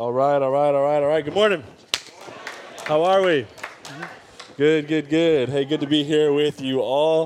All right. Good morning. How are we? Good. Hey, good to be here with you all.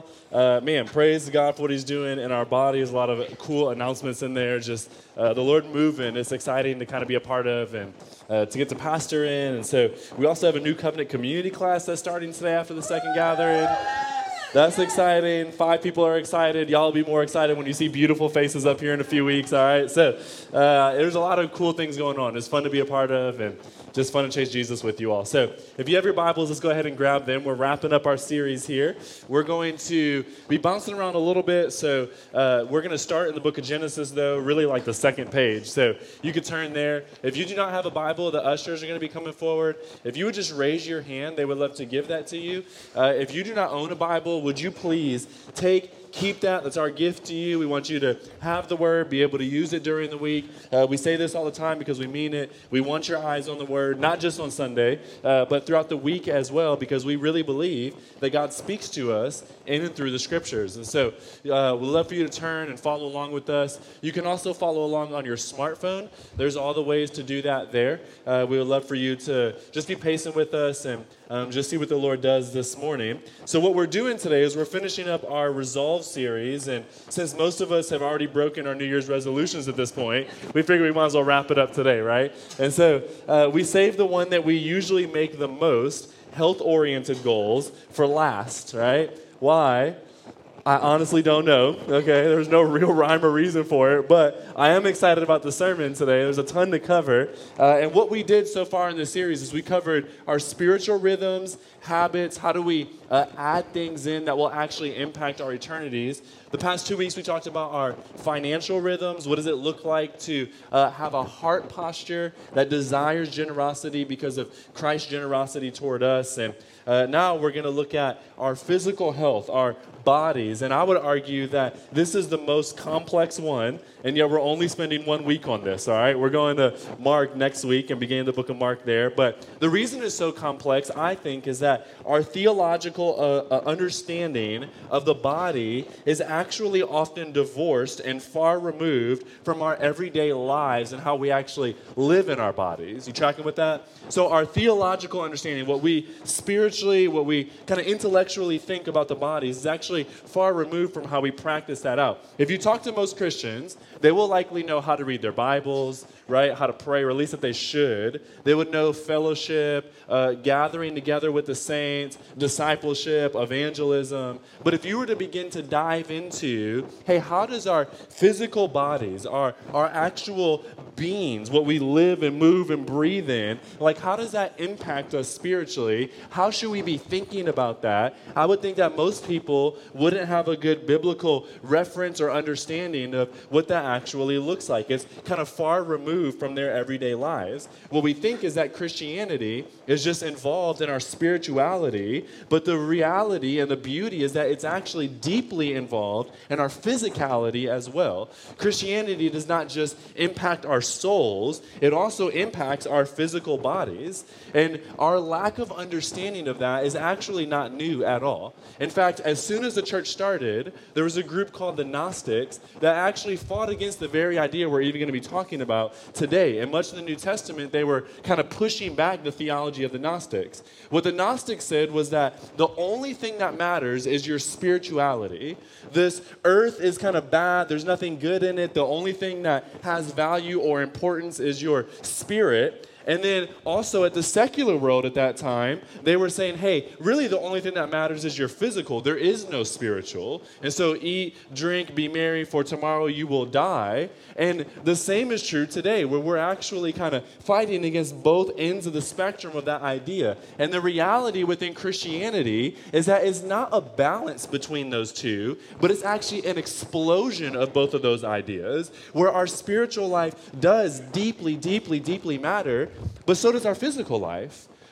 Praise God for what he's doing in our bodies. A lot of cool announcements in there. Just the Lord moving. It's exciting to kind of be a part of and to get to pastor in. And so we also have a new covenant community class that's starting today after the second gathering. That's exciting. 5 people are excited. Y'all will be more excited when you see beautiful faces up here in a few weeks, all right? So there's a lot of cool things going on. It's fun to be a part of and just fun to chase Jesus with you all. So if you have your Bibles, let's go ahead and grab them. We're wrapping up our series here. We're going to be bouncing around a little bit. So we're going to start in the book of Genesis, though, really like the second page. So you could turn there. If you do not have a Bible, the ushers are going to be coming forward. If you would just raise your hand, they would love to give that to you. If you do not own a Bible, would you please keep that. That's our gift to you. We want you to have the Word, be able to use it during the week. We say this all the time because we mean it. We want your eyes on the Word, not just on Sunday, but throughout the week as well, because we really believe that God speaks to us in and through the Scriptures. And so we'd love for you to turn and follow along with us. You can also follow along on your smartphone. There's all the ways to do that there. We would love for you to just be patient with us and just see what the Lord does this morning. So what we're doing today is we're finishing up our Resolve series, and since most of us have already broken our New Year's resolutions at this point, we figured we might as well wrap it up today, right? And so we saved the one that we usually make the most, health-oriented goals, for last, right? Why? I honestly don't know, okay? There's no real rhyme or reason for it, but I am excited about the sermon today. There's a ton to cover. And what we did so far in this series is we covered our spiritual rhythms, habits, how do we add things in that will actually impact our eternities. The past 2 weeks we talked about our financial rhythms. What does it look like to have a heart posture that desires generosity because of Christ's generosity toward us? And now we're going to look at our physical health, our bodies. And I would argue that this is the most complex one, and yet we're only spending 1 week on this, all right? We're going to Mark next week and begin the book of Mark there. But the reason it's so complex, I think, is that our theological understanding of the body is actually often divorced and far removed from our everyday lives and how we actually live in our bodies. You tracking with that? So our theological understanding, what we spiritually, what we kind of intellectually think about the bodies is actually far removed from how we practice that out. If you talk to most Christians, they will likely know how to read their Bibles, right? How to pray, or at least that they should. They would know fellowship, gathering together with the saints, discipleship, evangelism. But if you were to begin to dive into, hey, how does our physical bodies, our actual beings, what we live and move and breathe in, like how does that impact us spiritually? How should we be thinking about that? I would think that most people wouldn't have a good biblical reference or understanding of what that actually looks like. It's kind of far removed from their everyday lives. What we think is that Christianity is just involved in our spirituality, but the reality and the beauty is that it's actually deeply involved in our physicality as well. Christianity does not just impact our souls, it also impacts our physical bodies. And our lack of understanding of that is actually not new at all. In fact, as soon as the church started, there was a group called the Gnostics that actually fought against the very idea we're even going to be talking about today. And much of the New Testament, they were kind of pushing back the theology of the Gnostics. What the Gnostics said was that the only thing that matters is your spirituality. This earth is kind of bad. There's nothing good in it. The only thing that has value or importance is your spirit. And then also at the secular world at that time, they were saying, hey, really the only thing that matters is your physical. There is no spiritual. And so eat, drink, be merry, for tomorrow you will die. And the same is true today, where we're actually kind of fighting against both ends of the spectrum of that idea. And the reality within Christianity is that it's not a balance between those two, but it's actually an explosion of both of those ideas, where our spiritual life does deeply, deeply, deeply matter, but so does our physical life.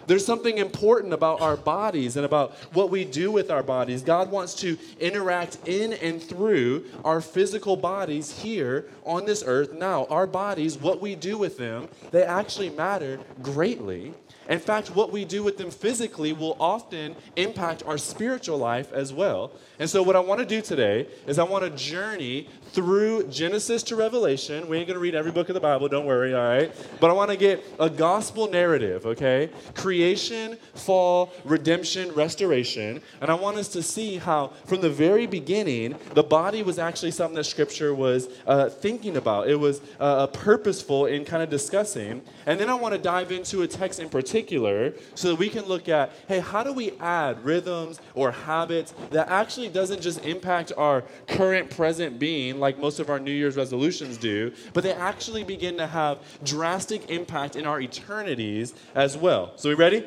There's something important about our bodies and about what we do with our bodies. God wants to interact in and through our physical bodies here on this earth now. Our bodies, what we do with them, they actually matter greatly. In fact, what we do with them physically will often impact our spiritual life as well. And so what I want to do today is I want to journey through Genesis to Revelation. We ain't going to read every book of the Bible, don't worry, all right? But I want to get a gospel narrative, okay? Creation, fall, redemption, restoration. And I want us to see how from the very beginning, the body was actually something that Scripture was thinking about. It was purposeful in kind of discussing. And then I want to dive into a text in particular so that we can look at, hey, how do we add rhythms or habits that actually doesn't just impact our current present being like most of our New Year's resolutions do, but they actually begin to have drastic impact in our eternities as well. So we ready?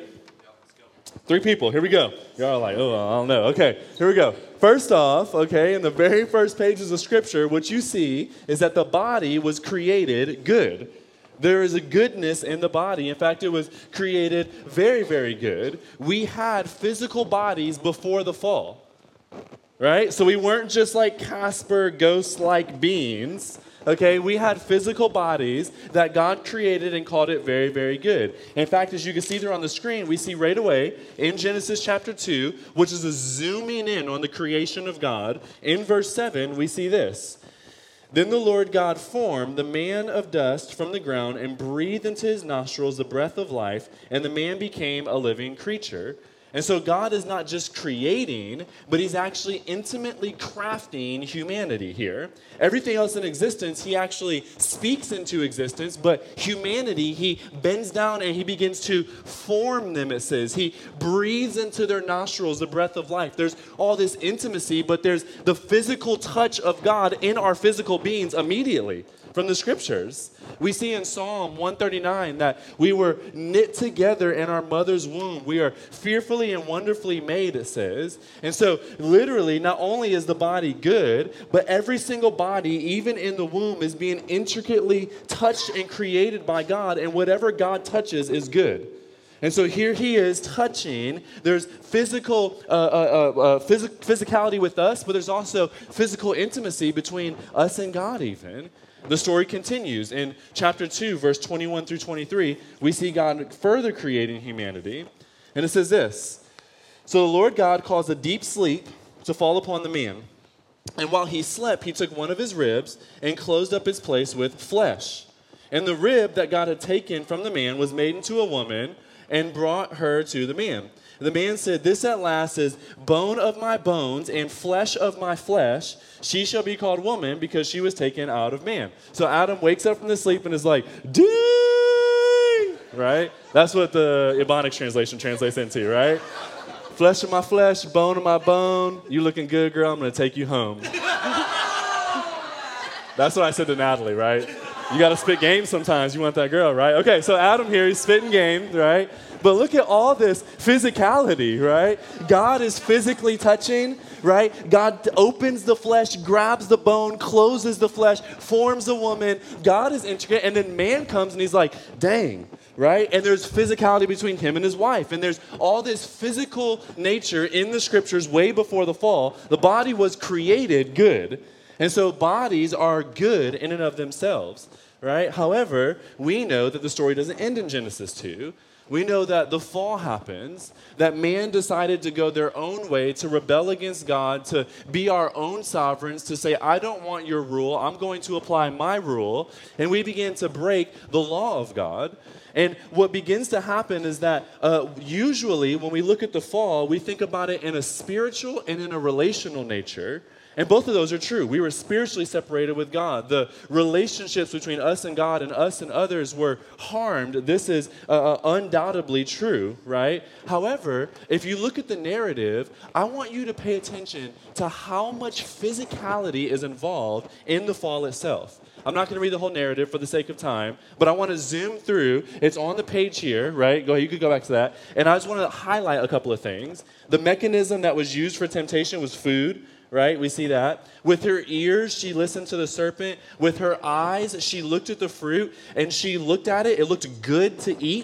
3 people, here we go. You're all like, oh, I don't know. Okay, here we go. First off, okay, in the very first pages of Scripture, what you see is that the body was created good. There is a goodness in the body. In fact, it was created very, very good. We had physical bodies before the fall, right? So we weren't just like Casper, ghost-like beings, okay? We had physical bodies that God created and called it very, very good. In fact, as you can see there on the screen, we see right away in Genesis chapter 2, which is a zooming in on the creation of God. In verse 7, we see this. Then the Lord God formed the man of dust from the ground and breathed into his nostrils the breath of life, and the man became a living creature. And so God is not just creating, but he's actually intimately crafting humanity here. Everything else in existence, he actually speaks into existence, but humanity, he bends down and he begins to form them, it says. He breathes into their nostrils the breath of life. There's all this intimacy, but there's the physical touch of God in our physical beings immediately. From the Scriptures, we see in Psalm 139 that we were knit together in our mother's womb. We are fearfully and wonderfully made, it says. And so literally, not only is the body good, but every single body, even in the womb, is being intricately touched and created by God, and whatever God touches is good. And so here he is touching. There's physicality with us, but there's also physical intimacy between us and God even. The story continues. In chapter 2, verse 21 through 23, we see God further creating humanity. And it says this, So the Lord God caused a deep sleep to fall upon the man. And while he slept, he took one of his ribs and closed up his place with flesh. And the rib that God had taken from the man was made into a woman and brought her to the man. The man said, This at last is bone of my bones and flesh of my flesh. She shall be called woman because she was taken out of man. So Adam wakes up from the sleep and is like, ding! Right? That's what the Ebonics translation translates into, right? Flesh of my flesh, bone of my bone. You looking good, girl. I'm going to take you home. That's what I said to Natalie, right? You got to spit game sometimes. You want that girl, right? Okay, so Adam here, he's spitting game, right? But look at all this physicality, right? God is physically touching, right? God opens the flesh, grabs the bone, closes the flesh, forms a woman. God is intricate. And then man comes and he's like, dang, right? And there's physicality between him and his wife. And there's all this physical nature in the Scriptures way before the fall. The body was created good. And so bodies are good in and of themselves, right? However, we know that the story doesn't end in Genesis 2. We know that the fall happens, that man decided to go their own way, to rebel against God, to be our own sovereigns, to say, I don't want your rule, I'm going to apply my rule. And we begin to break the law of God. And what begins to happen is that usually when we look at the fall, we think about it in a spiritual and in a relational nature. And both of those are true. We were spiritually separated with God. The relationships between us and God and us and others were harmed. This is undoubtedly true, right? However, if you look at the narrative, I want you to pay attention to how much physicality is involved in the fall itself. I'm not going to read the whole narrative for the sake of time, but I want to zoom through. It's on the page here, right? Go ahead, you could go back to that. And I just want to highlight a couple of things. The mechanism that was used for temptation was food. Right? We see that. With her ears, she listened to the serpent. With her eyes, she looked at the fruit, and she looked at it. It looked good to eat.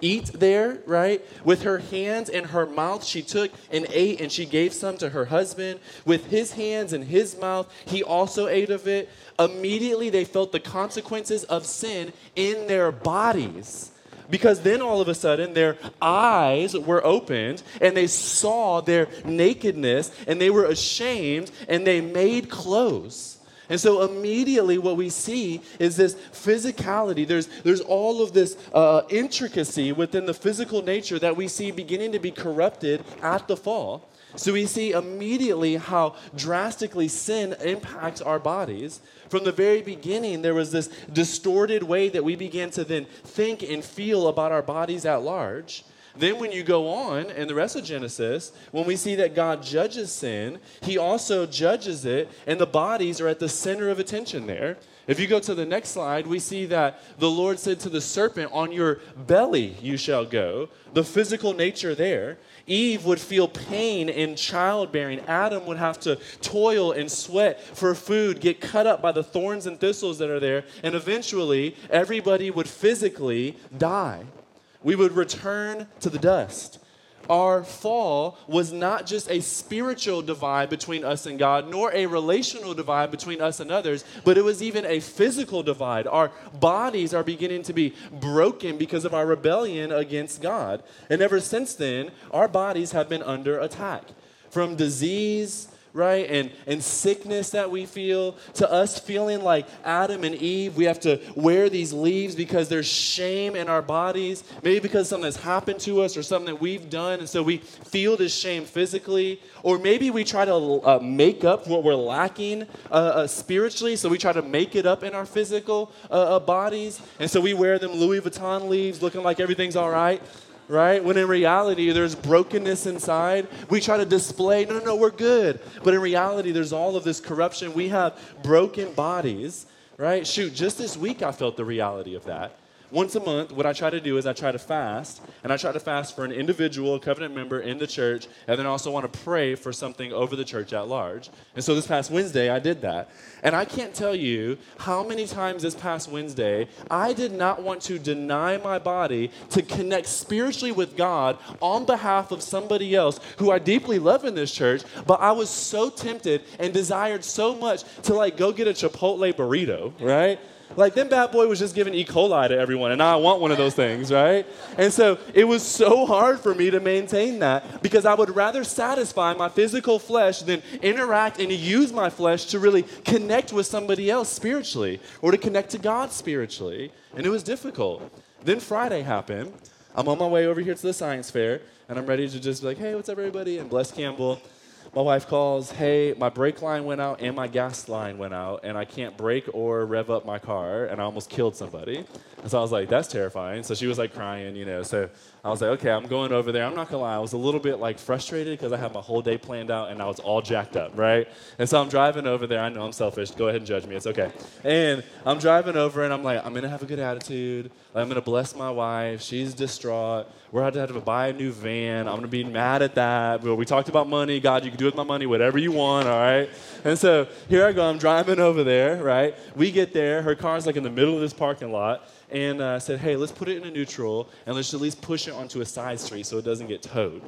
eat there, right? With her hands and her mouth, she took and ate, and she gave some to her husband. With his hands and his mouth, he also ate of it. Immediately, they felt the consequences of sin in their bodies. Because then all of a sudden, their eyes were opened, and they saw their nakedness, and they were ashamed, and they made clothes. And so immediately what we see is this physicality. There's all of this intricacy within the physical nature that we see beginning to be corrupted at the fall. So we see immediately how drastically sin impacts our bodies. From the very beginning, there was this distorted way that we began to then think and feel about our bodies at large. Then when you go on in the rest of Genesis, when we see that God judges sin, he also judges it, and the bodies are at the center of attention there. If you go to the next slide, we see that the Lord said to the serpent, on your belly you shall go, the physical nature there. Eve would feel pain in childbearing. Adam would have to toil and sweat for food, get cut up by the thorns and thistles that are there, and eventually everybody would physically die. We would return to the dust. Our fall was not just a spiritual divide between us and God, nor a relational divide between us and others, but it was even a physical divide. Our bodies are beginning to be broken because of our rebellion against God. And ever since then, our bodies have been under attack. From disease, right, and sickness that we feel, to us feeling like Adam and Eve. We have to wear these leaves because there's shame in our bodies, maybe because something has happened to us or something that we've done, and so we feel this shame physically. Or maybe we try to make up what we're lacking spiritually, so we try to make it up in our physical bodies, and so we wear them Louis Vuitton leaves looking like everything's all right. Right? When in reality, there's brokenness inside. We try to display, no, we're good. But in reality, there's all of this corruption. We have broken bodies, right? Shoot, just this week I felt the reality of that. Once a month, what I try to do is I try to fast, and I try to fast for an individual, covenant member in the church, and then I also want to pray for something over the church at large. And so this past Wednesday, I did that. And I can't tell you how many times this past Wednesday, I did not want to deny my body to connect spiritually with God on behalf of somebody else who I deeply love in this church, but I was so tempted and desired so much to go get a Chipotle burrito, right? Like, them bad boy was just giving E. coli to everyone, and now I want one of those things, right? And so it was so hard for me to maintain that because I would rather satisfy my physical flesh than interact and use my flesh to really connect with somebody else spiritually or to connect to God spiritually. And it was difficult. Then Friday happened. I'm on my way over here to the science fair, and I'm ready to just be like, hey, what's up, everybody? And bless Campbell. My wife calls, hey, my brake line went out and my gas line went out, and I can't brake or rev up my car, and I almost killed somebody. And so I was like, that's terrifying. So she was crying, So I was like, okay, I'm going over there. I'm not gonna lie, I was a little bit frustrated because I had my whole day planned out and I was all jacked up, right? And so I'm driving over there. I know I'm selfish. Go ahead and judge me. It's okay. And I'm driving over and I'm like, I'm gonna have a good attitude. I'm gonna bless my wife. She's distraught. We're about to have to buy a new van. I'm gonna be mad at that. We talked about money. God, you can do with my money whatever you want, all right? And so here I go. I'm driving over there, right? We get there. Her car's in the middle of this parking lot. And said, hey, let's put it in a neutral, and let's at least push it onto a side street so it doesn't get towed,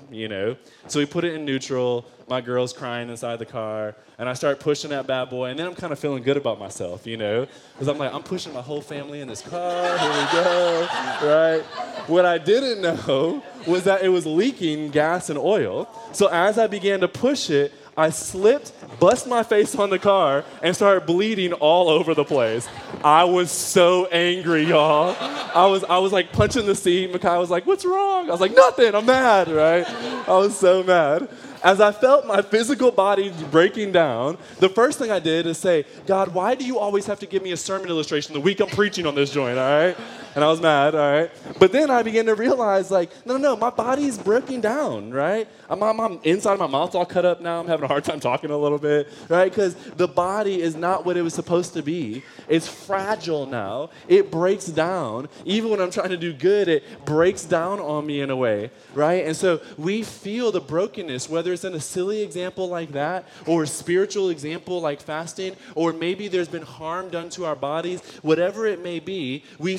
So we put it in neutral. My girl's crying inside the car, and I start pushing that bad boy, and then I'm kind of feeling good about myself, Because I'm I'm pushing my whole family in this car. Here we go, right? What I didn't know was that it was leaking gas and oil. So as I began to push it, I slipped, bust my face on the car, and started bleeding all over the place. I was so angry, y'all. I was punching the seat. Micaiah was like, what's wrong? I was like, nothing, I'm mad, right? I was so mad. As I felt my physical body breaking down, the first thing I did is say, God, why do you always have to give me a sermon illustration the week I'm preaching on this joint, all right? And I was mad, all right? But then I began to realize, no, my body's breaking down, right? I'm inside of my mouth's all cut up now. I'm having a hard time talking a little bit, right? Because the body is not what it was supposed to be. It's fragile now. It breaks down. Even when I'm trying to do good, it breaks down on me in a way, right? And so we feel the brokenness, whether it's in a silly example like that or a spiritual example like fasting, or maybe there's been harm done to our bodies, whatever it may be, we feel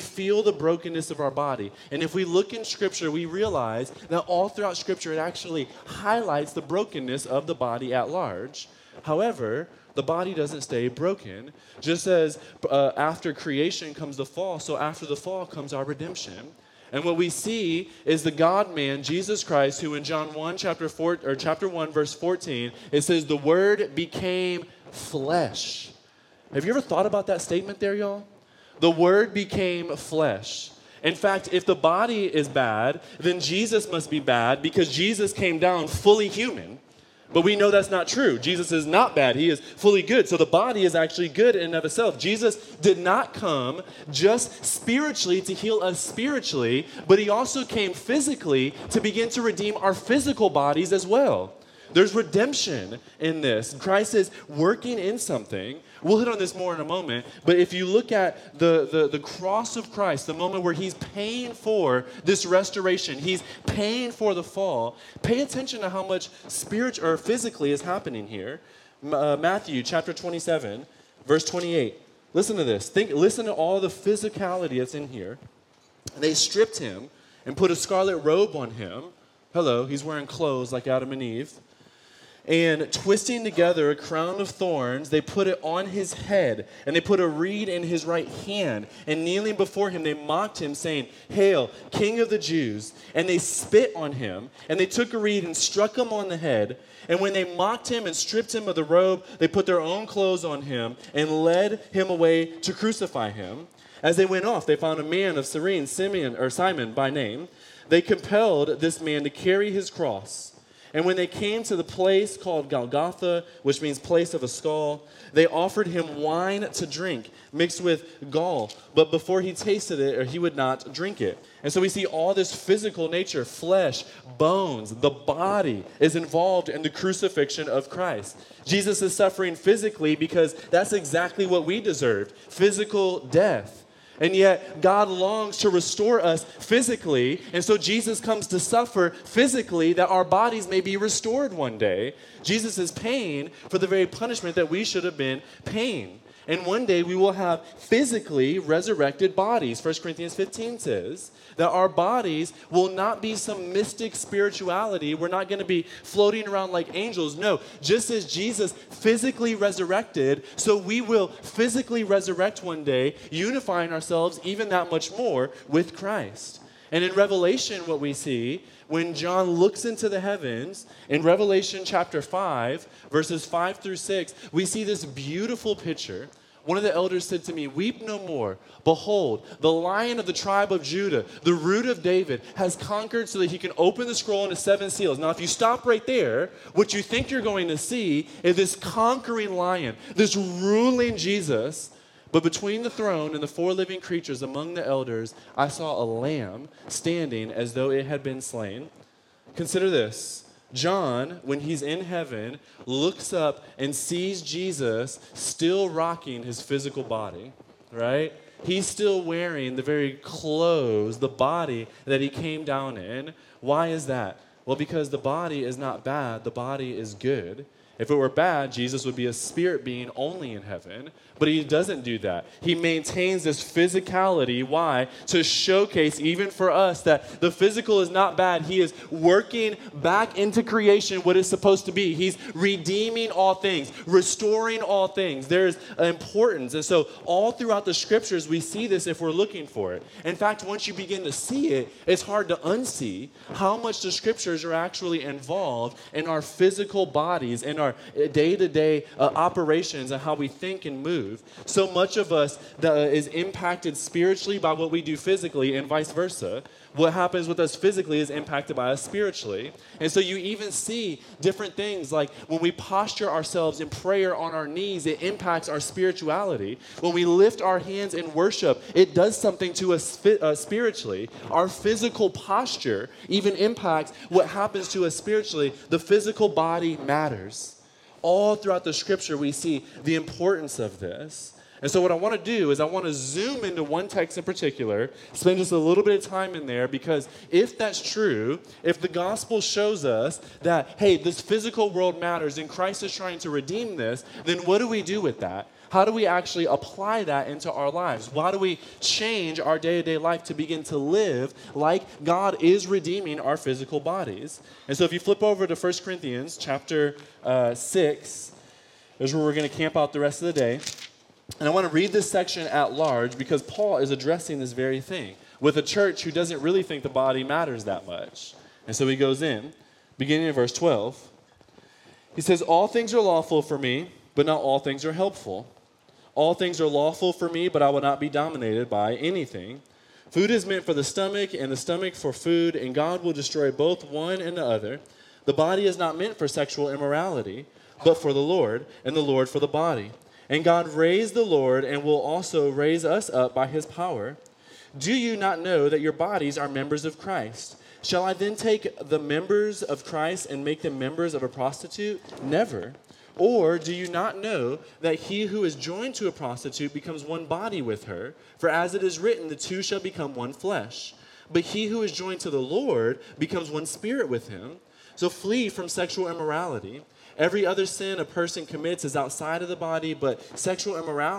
the brokenness of our body. And if we look in Scripture, we realize that all throughout Scripture, it actually highlights the brokenness of the body at large. However, the body doesn't stay broken. Just as after creation comes the fall, so after the fall comes our redemption. And what we see is the God-man, Jesus Christ, who in John 1, chapter 1, verse 14, it says, the Word became flesh. Have you ever thought about that statement there, y'all? The Word became flesh. In fact, if the body is bad, then Jesus must be bad because Jesus came down fully human. But we know that's not true. Jesus is not bad. He is fully good. So the body is actually good in and of itself. Jesus did not come just spiritually to heal us spiritually, but he also came physically to begin to redeem our physical bodies as well. There's redemption in this. Christ is working in something. We'll hit on this more in a moment. But if you look at the cross of Christ, the moment where he's paying for this restoration, he's paying for the fall, pay attention to how much spiritually or physically is happening here. Matthew chapter 27, verse 28. Listen to this. Listen to all the physicality that's in here. They stripped him and put a scarlet robe on him. Hello, he's wearing clothes like Adam and Eve. And twisting together a crown of thorns, they put it on his head, and they put a reed in his right hand. And kneeling before him, they mocked him, saying, "Hail, King of the Jews!" And they spit on him, and they took a reed and struck him on the head. And when they mocked him and stripped him of the robe, they put their own clothes on him and led him away to crucify him. As they went off, they found a man of Cyrene, Simon by name. They compelled this man to carry his cross. And when they came to the place called Golgotha, which means place of a skull, they offered him wine to drink mixed with gall. But before he tasted it, or he would not drink it. And so we see all this physical nature, flesh, bones, the body is involved in the crucifixion of Christ. Jesus is suffering physically because that's exactly what we deserved, physical death. And yet, God longs to restore us physically, and so Jesus comes to suffer physically that our bodies may be restored one day. Jesus is paying for the very punishment that we should have been paying. And one day we will have physically resurrected bodies. 1 Corinthians 15 says that our bodies will not be some mystic spirituality. We're not going to be floating around like angels. No, just as Jesus physically resurrected, so we will physically resurrect one day, unifying ourselves even that much more with Christ. And in Revelation, what we see, when John looks into the heavens, in Revelation chapter 5, verses 5 through 6, we see this beautiful picture. One of the elders said to me, "Weep no more. Behold, the Lion of the tribe of Judah, the Root of David, has conquered so that he can open the scroll into 7 seals." Now, if you stop right there, what you think you're going to see is this conquering lion, this ruling Jesus. But between the throne and the 4 living creatures among the elders, I saw a lamb standing as though it had been slain. Consider this. John, when he's in heaven, looks up and sees Jesus still rocking his physical body, right? He's still wearing the very clothes, the body that he came down in. Why is that? Well, because the body is not bad, the body is good. If it were bad, Jesus would be a spirit being only in heaven. But he doesn't do that. He maintains this physicality. Why? To showcase even for us that the physical is not bad. He is working back into creation what it's supposed to be. He's redeeming all things, restoring all things. There's importance. And so all throughout the scriptures, we see this if we're looking for it. In fact, once you begin to see it, it's hard to unsee how much the scriptures are actually involved in our physical bodies, in our day-to-day operations, and how we think and move. So much of us is impacted spiritually by what we do physically and vice versa. What happens with us physically is impacted by us spiritually. And so you even see different things like when we posture ourselves in prayer on our knees, it impacts our spirituality. When we lift our hands in worship, it does something to us spiritually. Our physical posture even impacts what happens to us spiritually. The physical body matters. All throughout the scripture, we see the importance of this. And so what I want to do is I want to zoom into one text in particular, spend just a little bit of time in there, because if that's true, if the gospel shows us that, hey, this physical world matters and Christ is trying to redeem this, then what do we do with that? How do we actually apply that into our lives? Why do we change our day-to-day life to begin to live like God is redeeming our physical bodies? And so if you flip over to 1 Corinthians chapter 6, is where we're going to camp out the rest of the day. And I want to read this section at large because Paul is addressing this very thing with a church who doesn't really think the body matters that much. And so he goes in, beginning in verse 12. He says, all things are lawful for me, but not all things are helpful. All things are lawful for me, but I will not be dominated by anything. Food is meant for the stomach, and the stomach for food, and God will destroy both one and the other. The body is not meant for sexual immorality, but for the Lord, and the Lord for the body. And God raised the Lord and will also raise us up by his power. Do you not know that your bodies are members of Christ? Shall I then take the members of Christ and make them members of a prostitute? Never. Or do you not know that he who is joined to a prostitute becomes one body with her? For as it is written, the two shall become one flesh. But he who is joined to the Lord becomes one spirit with him. So flee from sexual immorality. Every other sin a person commits is outside of the body, but the sexually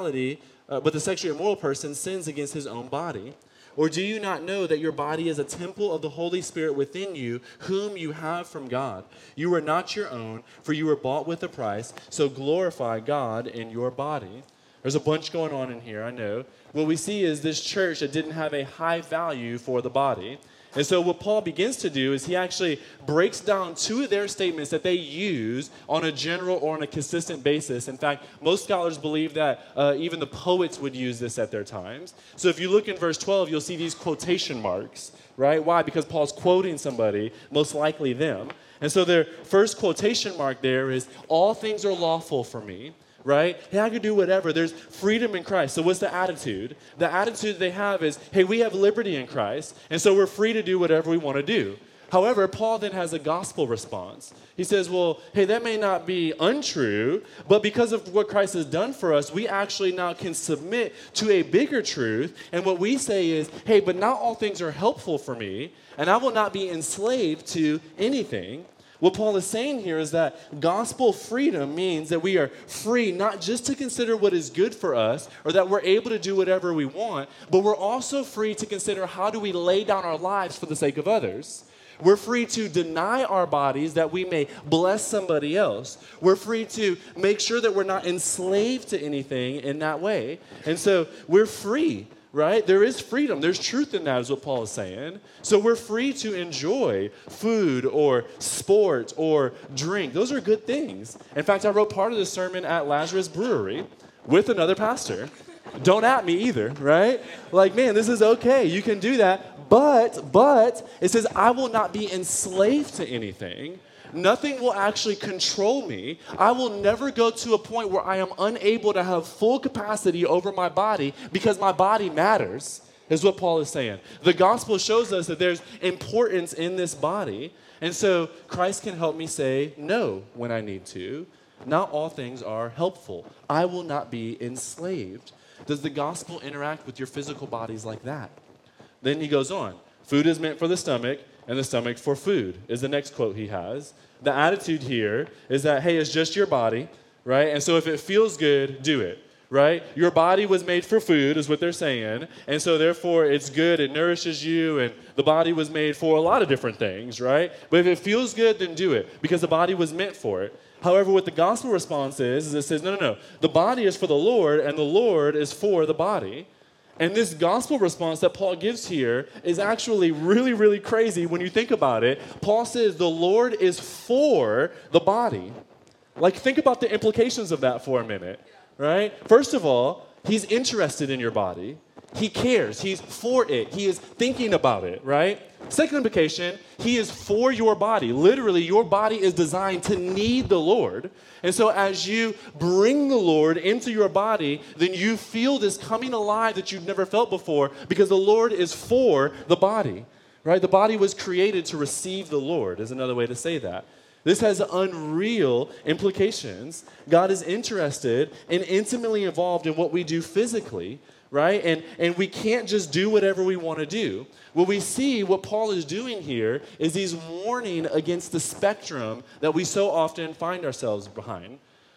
immoral person sins against his own body. Or do you not know that your body is a temple of the Holy Spirit within you, whom you have from God? You are not your own, for you were bought with a price, so glorify God in your body. There's a bunch going on in here, I know. What we see is this church that didn't have a high value for the body. And so what Paul begins to do is he actually breaks down two of their statements that they use on a general or on a consistent basis. In fact, most scholars believe that even the poets would use this at their times. So if you look in verse 12, you'll see these quotation marks, right? Why? Because Paul's quoting somebody, most likely them. And so their first quotation mark there is, all things are lawful for me. Right? Hey, I can do whatever. There's freedom in Christ. So what's the attitude? The attitude they have is, hey, we have liberty in Christ, and so we're free to do whatever we want to do. However, Paul then has a gospel response. He says, well, hey, that may not be untrue, but because of what Christ has done for us, we actually now can submit to a bigger truth. And what we say is, hey, but not all things are helpful for me, and I will not be enslaved to anything. What Paul is saying here is that gospel freedom means that we are free not just to consider what is good for us or that we're able to do whatever we want, but we're also free to consider how do we lay down our lives for the sake of others. We're free to deny our bodies that we may bless somebody else. We're free to make sure that we're not enslaved to anything in that way. And so we're free. Right? There is freedom. There's truth in that is what Paul is saying. So we're free to enjoy food or sport or drink. Those are good things. In fact, I wrote part of this sermon at Lazarus Brewery with another pastor. Don't at me either, right? Like, man, this is okay. You can do that. But it says, I will not be enslaved to anything. Nothing will actually control me. I will never go to a point where I am unable to have full capacity over my body because my body matters, is what Paul is saying. The gospel shows us that there's importance in this body. And so Christ can help me say no when I need to. Not all things are helpful. I will not be enslaved. Does the gospel interact with your physical bodies like that? Then he goes on. Food is meant for the stomach, and the stomach for food is the next quote he has. The attitude here is that, hey, it's just your body, right? And so if it feels good, do it, right? Your body was made for food is what they're saying. And so therefore it's good, it nourishes you, and the body was made for a lot of different things, right? But if it feels good, then do it because the body was meant for it. However, what the gospel response is it says, no. The body is for the Lord, and the Lord is for the body. And this gospel response that Paul gives here is actually really, really crazy when you think about it. Paul says the Lord is for the body. Like, think about the implications of that for a minute, right? First of all, he's interested in your body. He cares. He's for it. He is thinking about it, right? Second implication, he is for your body. Literally, your body is designed to need the Lord. And so as you bring the Lord into your body, then you feel this coming alive that you've never felt before because the Lord is for the body, right? The body was created to receive the Lord is another way to say that. This has unreal implications. God is interested and intimately involved in what we do physically, right? And we can't just do whatever we want to do. What we see, what Paul is doing here, is he's warning against the spectrum that we so often find ourselves behind.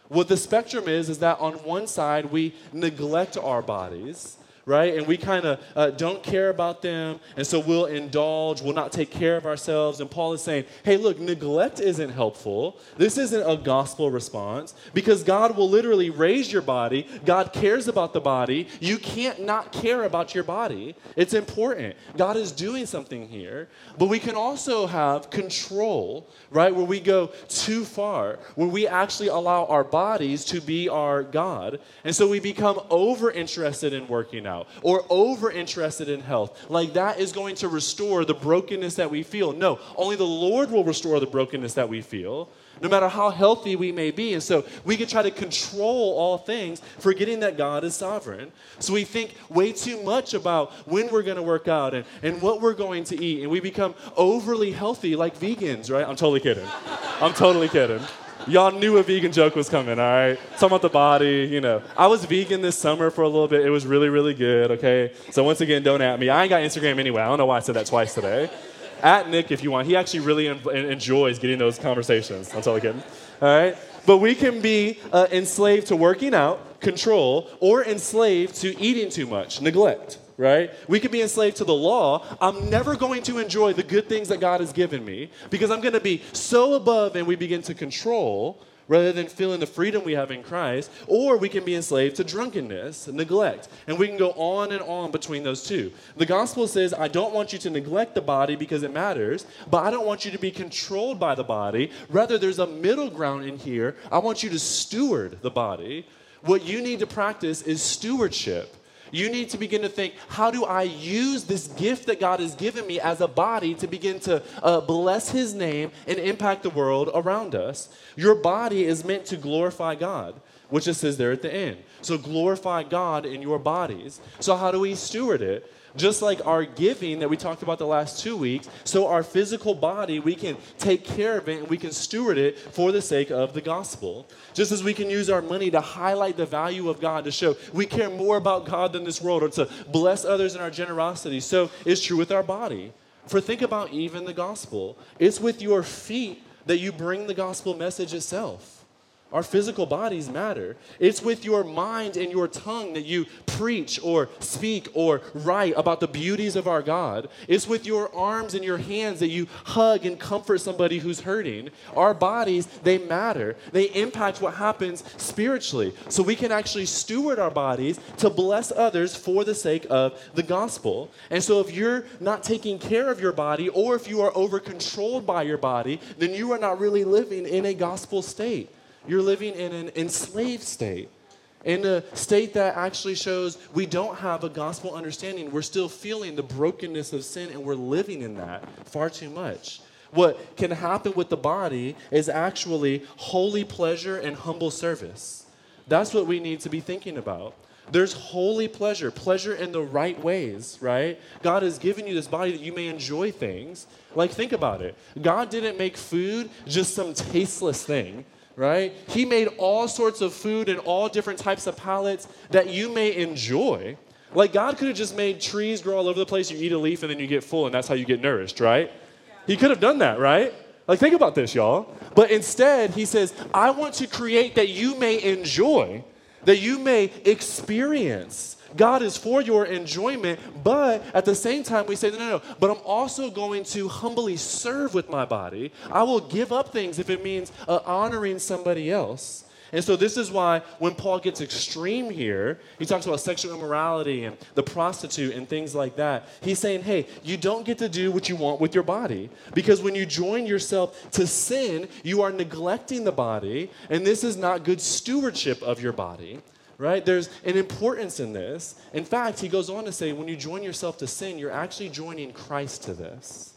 What the spectrum is that on one side, we neglect our bodies, right? And we kind of don't care about them, and so we'll indulge, we'll not take care of ourselves. And Paul is saying, hey, look, neglect isn't helpful. This isn't a gospel response, because God will literally raise your body. God cares about the body. You can't not care about your body. It's important. God is doing something here. But we can also have control, right, where we go too far, where we actually allow our bodies to be our God. And so we become over-interested in working out, or over-interested in health. Like that is going to restore the brokenness that we feel. No, only the Lord will restore the brokenness that we feel, no matter how healthy we may be. And so we can try to control all things, forgetting that God is sovereign. So we think way too much about when we're going to work out and what we're going to eat. And we become overly healthy like vegans, right? I'm totally kidding. I'm totally kidding. Y'all knew a vegan joke was coming, all right? Talking about the body, you know. I was vegan this summer for a little bit. It was really, really good, okay? So once again, don't at me. I ain't got Instagram anyway. I don't know why I said that twice today. At Nick if you want. He actually really enjoys getting those conversations. I'm totally kidding. All right? But we can be enslaved to working out, control, or enslaved to eating too much, neglect. Right? We could be enslaved to the law. I'm never going to enjoy the good things that God has given me because I'm going to be so above, and we begin to control rather than feeling the freedom we have in Christ. Or we can be enslaved to drunkenness, neglect. And we can go on and on between those two. The gospel says, I don't want you to neglect the body because it matters, but I don't want you to be controlled by the body. Rather, there's a middle ground in here. I want you to steward the body. What you need to practice is stewardship. You need to begin to think, how do I use this gift that God has given me as a body to begin to bless his name and impact the world around us? Your body is meant to glorify God, which it says there at the end. So glorify God in your bodies. So how do we steward it? Just like our giving that we talked about the last 2 weeks, so our physical body, we can take care of it and we can steward it for the sake of the gospel. Just as we can use our money to highlight the value of God, to show we care more about God than this world, or to bless others in our generosity, so it's true with our body. For think about even the gospel. It's with your feet that you bring the gospel message itself. Our physical bodies matter. It's with your mind and your tongue that you preach or speak or write about the beauties of our God. It's with your arms and your hands that you hug and comfort somebody who's hurting. Our bodies, they matter. They impact what happens spiritually. So we can actually steward our bodies to bless others for the sake of the gospel. And so if you're not taking care of your body, or if you are over-controlled by your body, then you are not really living in a gospel state. You're living in an enslaved state, in a state that actually shows we don't have a gospel understanding. We're still feeling the brokenness of sin, and we're living in that far too much. What can happen with the body is actually holy pleasure and humble service. That's what we need to be thinking about. There's holy pleasure, pleasure in the right ways, right? God has given you this body that you may enjoy things. Like, think about it. God didn't make food just some tasteless thing. Right? He made all sorts of food and all different types of palates that you may enjoy. Like, God could have just made trees grow all over the place. You eat a leaf and then you get full, and that's how you get nourished, right? Yeah. He could have done that, right? Like, think about this, y'all. But instead, he says, I want to create that you may enjoy, that you may experience. God is for your enjoyment, but at the same time, we say, no, but I'm also going to humbly serve with my body. I will give up things if it means honoring somebody else. And so this is why when Paul gets extreme here, he talks about sexual immorality and the prostitute and things like that. He's saying, hey, you don't get to do what you want with your body, because when you join yourself to sin, you are neglecting the body, and this is not good stewardship of your body. Right? There's an importance in this. In fact, he goes on to say, when you join yourself to sin, you're actually joining Christ to this.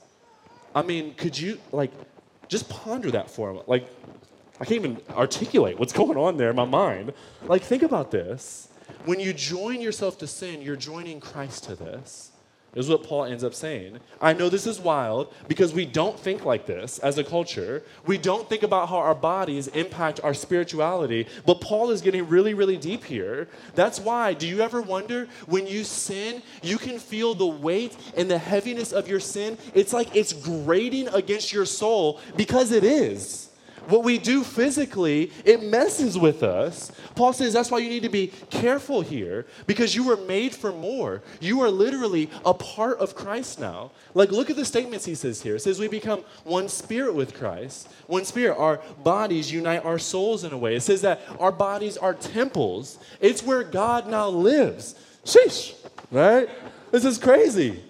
I mean, could you, just ponder that for a moment. I can't even articulate what's going on there in my mind. Think about this. When you join yourself to sin, you're joining Christ to this. Is what Paul ends up saying. I know this is wild because we don't think like this as a culture. We don't think about how our bodies impact our spirituality, but Paul is getting really, really deep here. That's why, do you ever wonder, when you sin, you can feel the weight and the heaviness of your sin? It's like it's grating against your soul, because it is. What we do physically, it messes with us. Paul says that's why you need to be careful here, because you were made for more. You are literally a part of Christ now. Like, look at the statements he says here. It says we become one spirit with Christ. One spirit. Our bodies unite our souls in a way. It says that our bodies are temples. It's where God now lives. Sheesh, right? This is crazy.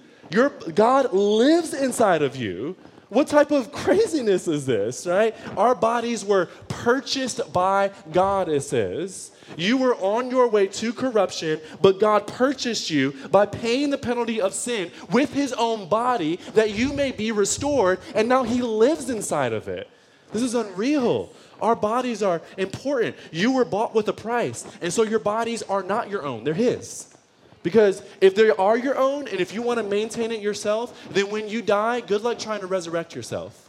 God lives inside of you. What type of craziness is this, right? Our bodies were purchased by God, it says. You were on your way to corruption, but God purchased you by paying the penalty of sin with his own body that you may be restored, and now he lives inside of it. This is unreal. Our bodies are important. You were bought with a price, and so your bodies are not your own. They're his. Because if they are your own, and if you want to maintain it yourself, then when you die, good luck trying to resurrect yourself.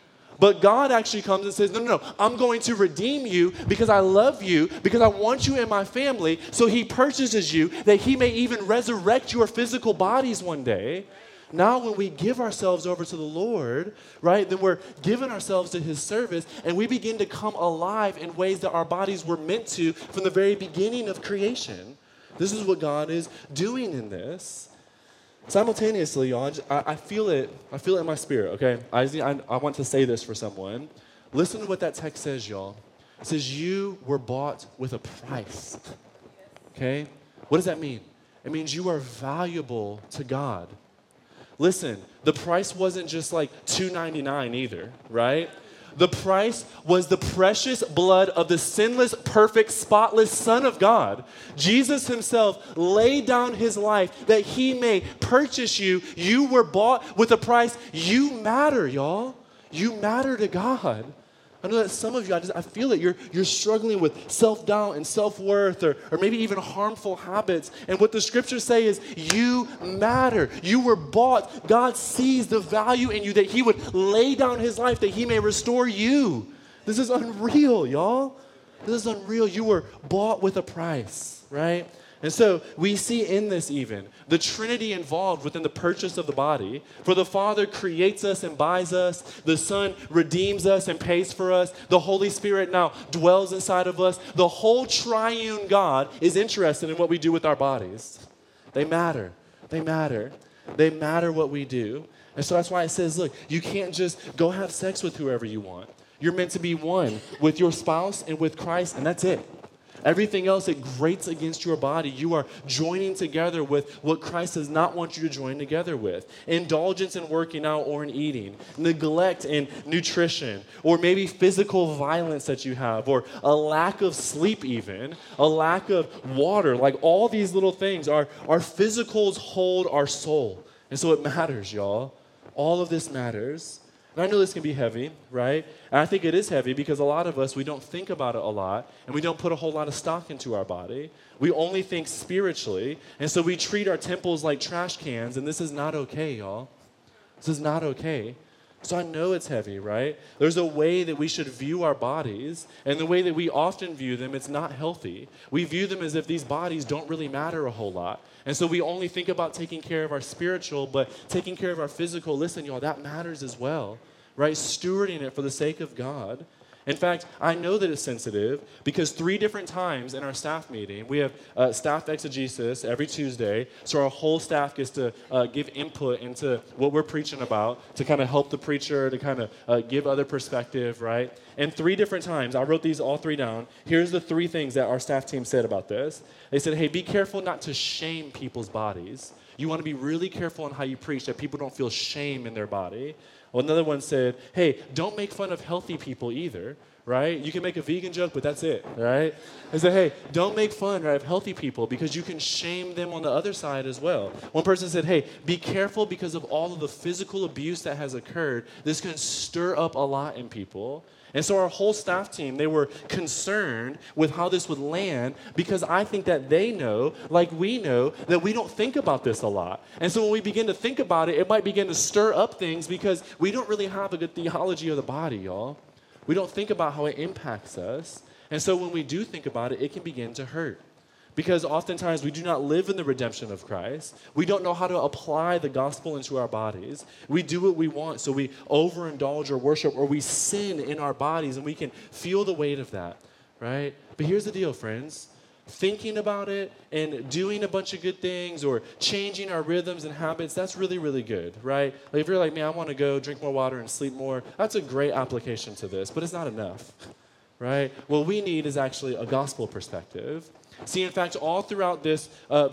But God actually comes and says, no, I'm going to redeem you because I love you, because I want you in my family. So he purchases you that he may even resurrect your physical bodies one day. Now when we give ourselves over to the Lord, right, then we're giving ourselves to his service, and we begin to come alive in ways that our bodies were meant to from the very beginning of creation. This is what God is doing in this. Simultaneously, y'all, I feel it. I feel it in my spirit, okay? I want to say this for someone. Listen to what that text says, y'all. It says, you were bought with a price, okay? What does that mean? It means you are valuable to God. Listen, the price wasn't just like $2.99 either, right? The price was the precious blood of the sinless, perfect, spotless Son of God. Jesus himself laid down his life that he may purchase you. You were bought with a price. You matter, y'all. You matter to God. I know that some of you, I feel it. You're struggling with self-doubt and self-worth or maybe even harmful habits. And what the scriptures say is you matter. You were bought. God sees the value in you that he would lay down his life that he may restore you. This is unreal, y'all. This is unreal. You were bought with a price, right? And so we see in this even the Trinity involved within the purchase of the body. For the Father creates us and buys us. The Son redeems us and pays for us. The Holy Spirit now dwells inside of us. The whole triune God is interested in what we do with our bodies. They matter. They matter. They matter what we do. And so that's why it says, look, you can't just go have sex with whoever you want. You're meant to be one with your spouse and with Christ, and that's it. Everything else, it grates against your body. You are joining together with what Christ does not want you to join together with. Indulgence in working out or in eating. Neglect in nutrition. Or maybe physical violence that you have. Or a lack of sleep even. A lack of water. Like all these little things. Our physicals hold our soul. And so it matters, y'all. All of this matters. And I know this can be heavy, right? And I think it is heavy because a lot of us, we don't think about it a lot, and we don't put a whole lot of stock into our body. We only think spiritually, and so we treat our temples like trash cans, and this is not okay, y'all. This is not okay. So I know it's heavy, right? There's a way that we should view our bodies, and the way that we often view them, it's not healthy. We view them as if these bodies don't really matter a whole lot. And so we only think about taking care of our spiritual, but taking care of our physical, listen, y'all, that matters as well, right? Stewarding it for the sake of God. In fact, I know that it's sensitive because 3 different times in our staff meeting, we have staff exegesis every Tuesday, so our whole staff gets to give input into what we're preaching about to kind of help the preacher, to kind of give other perspective, right? And 3 different times, I wrote these all 3 down. Here's the 3 things that our staff team said about this. They said, hey, be careful not to shame people's bodies. You want to be really careful on how you preach, that people don't feel shame in their body. Well, another one said, hey, don't make fun of healthy people either, right? You can make a vegan joke, but that's it, right? They said, hey, don't make fun, right, of healthy people because you can shame them on the other side as well. One person said, hey, be careful because of all of the physical abuse that has occurred. This can stir up a lot in people. And so our whole staff team, they were concerned with how this would land because I think that they know, like we know, that we don't think about this a lot. And so when we begin to think about it, it might begin to stir up things because we don't really have a good theology of the body, y'all. We don't think about how it impacts us. And so when we do think about it, it can begin to hurt. Because oftentimes we do not live in the redemption of Christ. We don't know how to apply the gospel into our bodies. We do what we want, so we overindulge or worship, or we sin in our bodies, and we can feel the weight of that, right? But here's the deal, friends. Thinking about it and doing a bunch of good things or changing our rhythms and habits, that's really, really good, right? Like if you're like, man, I want to go drink more water and sleep more, that's a great application to this, but it's not enough, right? What we need is actually a gospel perspective. See, in fact, all throughout this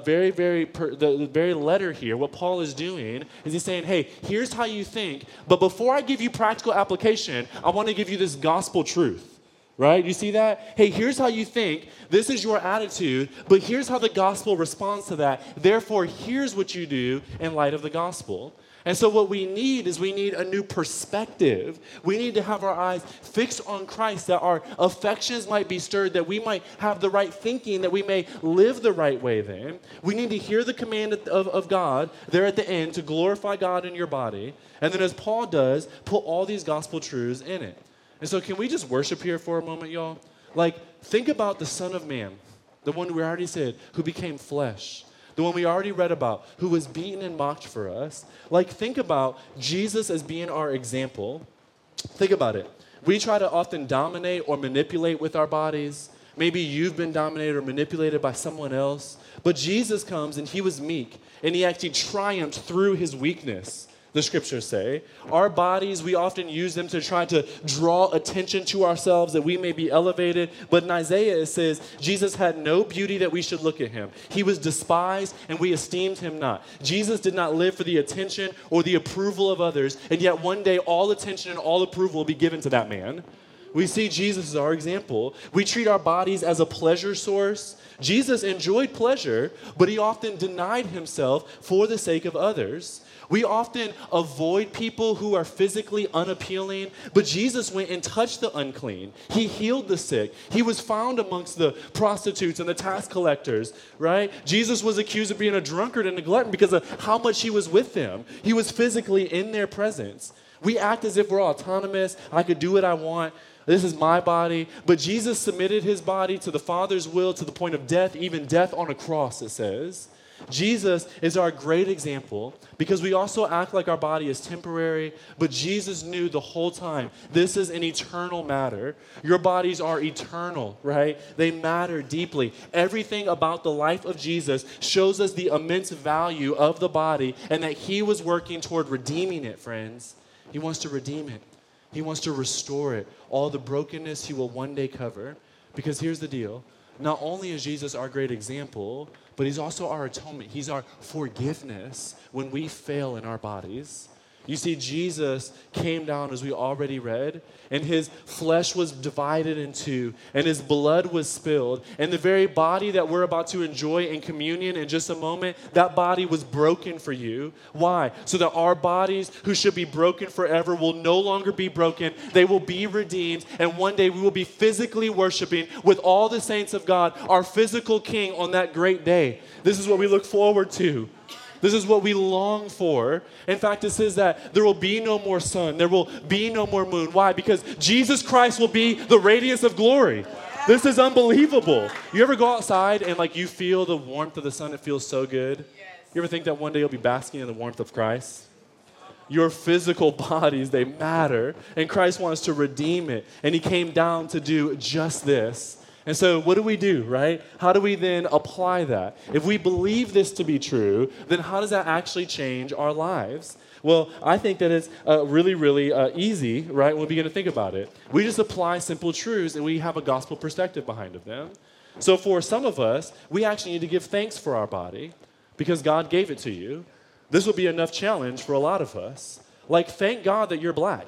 the very letter here, what Paul is doing is he's saying, hey, here's how you think, but before I give you practical application, I want to give you this gospel truth, right? You see that? Hey, here's how you think. This is your attitude, but here's how the gospel responds to that. Therefore, here's what you do in light of the gospel. And so what we need is we need a new perspective. We need to have our eyes fixed on Christ, that our affections might be stirred, that we might have the right thinking, that we may live the right way then. We need to hear the command of God there at the end to glorify God in your body. And then as Paul does, put all these gospel truths in it. And so can we just worship here for a moment, y'all? Like, think about the Son of Man, the one we already said, who became flesh. The one we already read about, who was beaten and mocked for us. Like, think about Jesus as being our example. Think about it. We try to often dominate or manipulate with our bodies. Maybe you've been dominated or manipulated by someone else. But Jesus comes and he was meek, and he actually triumphed through his weakness. The scriptures say. Our bodies, we often use them to try to draw attention to ourselves that we may be elevated. But in Isaiah it says, Jesus had no beauty that we should look at him. He was despised and we esteemed him not. Jesus did not live for the attention or the approval of others. And yet one day all attention and all approval will be given to that man. We see Jesus as our example. We treat our bodies as a pleasure source. Jesus enjoyed pleasure, but he often denied himself for the sake of others. We often avoid people who are physically unappealing, but Jesus went and touched the unclean. He healed the sick. He was found amongst the prostitutes and the tax collectors, right? Jesus was accused of being a drunkard and a glutton because of how much he was with them. He was physically in their presence. We act as if we're autonomous. I could do what I want. This is my body. But Jesus submitted his body to the Father's will to the point of death, even death on a cross, it says. Jesus is our great example because we also act like our body is temporary, but Jesus knew the whole time this is an eternal matter. Your bodies are eternal, right? They matter deeply. Everything about the life of Jesus shows us the immense value of the body and that he was working toward redeeming it, friends. He wants to redeem it. He wants to restore it. All the brokenness he will one day cover. Because here's the deal. Not only is Jesus our great example, but he's also our atonement. He's our forgiveness when we fail in our bodies. You see, Jesus came down, as we already read, and his flesh was divided in two, and his blood was spilled. And the very body that we're about to enjoy in communion in just a moment, that body was broken for you. Why? So that our bodies, who should be broken forever, will no longer be broken. They will be redeemed, and one day we will be physically worshiping with all the saints of God, our physical King on that great day. This is what we look forward to. This is what we long for. In fact, it says that there will be no more sun. There will be no more moon. Why? Because Jesus Christ will be the radiance of glory. This is unbelievable. You ever go outside and like you feel the warmth of the sun? It feels so good. You ever think that one day you'll be basking in the warmth of Christ? Your physical bodies, they matter. And Christ wants to redeem it. And he came down to do just this. And so what do, right? How do we then apply that? If we believe this to be true, then how does that actually change our lives? Well, I think that it's really, really easy, right, when we begin to think about it. We just apply simple truths and we have a gospel perspective behind of them. So for some of us, we actually need to give thanks for our body because God gave it to you. This will be enough challenge for a lot of us. Like, thank God that you're black.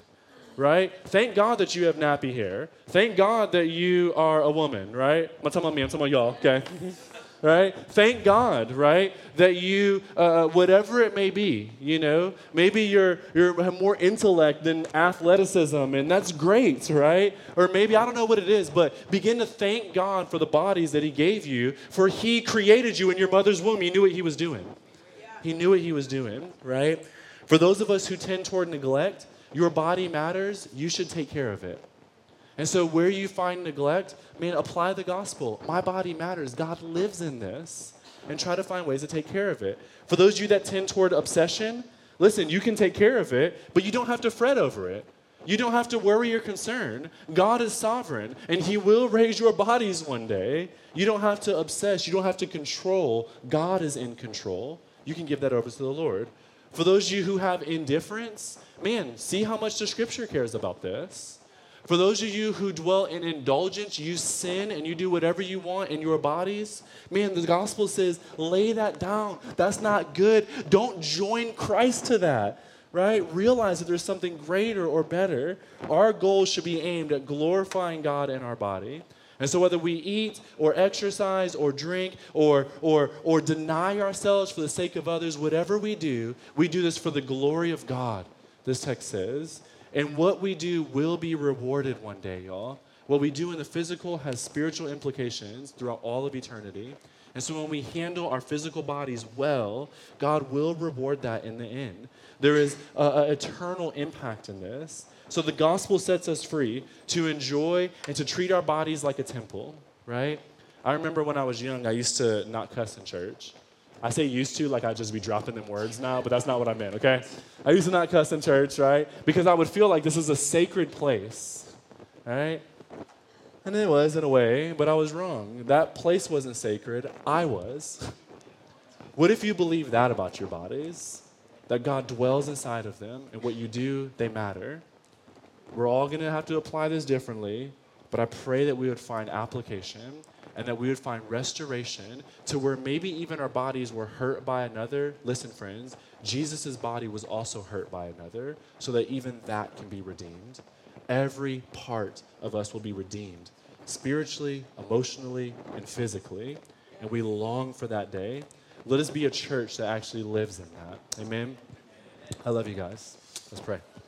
Right? Thank God that you have nappy hair. Thank God that you are a woman, right? I'm talking about me, I'm talking about y'all, okay? Right? Thank God, right, that you, whatever it may be, you know, maybe you have more intellect than athleticism, and that's great, right? Or maybe, I don't know what it is, but begin to thank God for the bodies that he gave you, for he created you in your mother's womb. He knew what he was doing. He knew what he was doing, right? For those of us who tend toward neglect, your body matters, you should take care of it. And so where you find neglect, man, apply the gospel. My body matters. God lives in this. And try to find ways to take care of it. For those of you that tend toward obsession, listen, you can take care of it, but you don't have to fret over it. You don't have to worry or concern. God is sovereign, and he will raise your bodies one day. You don't have to obsess. You don't have to control. God is in control. You can give that over to the Lord. For those of you who have indifference, man, see how much the Scripture cares about this. For those of you who dwell in indulgence, you sin and you do whatever you want in your bodies, man, the gospel says, lay that down. That's not good. Don't join Christ to that, right? Realize that there's something greater or better. Our goal should be aimed at glorifying God in our body. And so whether we eat or exercise or drink or deny ourselves for the sake of others, whatever we do this for the glory of God, this text says. And what we do will be rewarded one day, y'all. What we do in the physical has spiritual implications throughout all of eternity. And so when we handle our physical bodies well, God will reward that in the end. There is an eternal impact in this. So the gospel sets us free to enjoy and to treat our bodies like a temple, right? I remember when I was young, I used to not cuss in church. I say used to like I'd just be dropping them words now, but that's not what I meant, okay? I used to not cuss in church, right? Because I would feel like this is a sacred place, right? And it was in a way, but I was wrong. That place wasn't sacred. I was. What if you believe that about your bodies? That God dwells inside of them, and what you do, they matter. We're all going to have to apply this differently, but I pray that we would find application and that we would find restoration to where maybe even our bodies were hurt by another. Listen, friends, Jesus' body was also hurt by another, so that even that can be redeemed. Every part of us will be redeemed, spiritually, emotionally, and physically, and we long for that day. Let us be a church that actually lives in that. Amen? I love you guys. Let's pray.